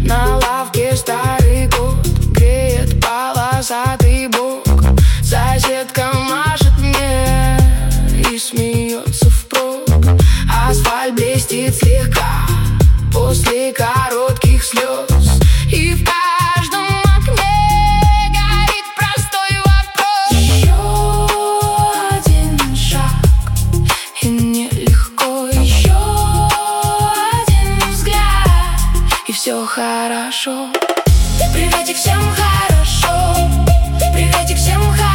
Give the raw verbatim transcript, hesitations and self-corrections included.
На лавке старый кот греет полосатый бок. Соседка машет мне и смеется впрок. Асфальт блестит слегка после коротких слез, и в каждом окне горит простой вопрос. Еще один шаг, и мне легко. Еще один взгляд, и все хорошо. Приветик всем хорошо. Приветик всем хорошо.